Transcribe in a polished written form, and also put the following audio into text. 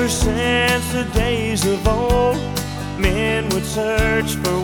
Ever since the days of old, men would search for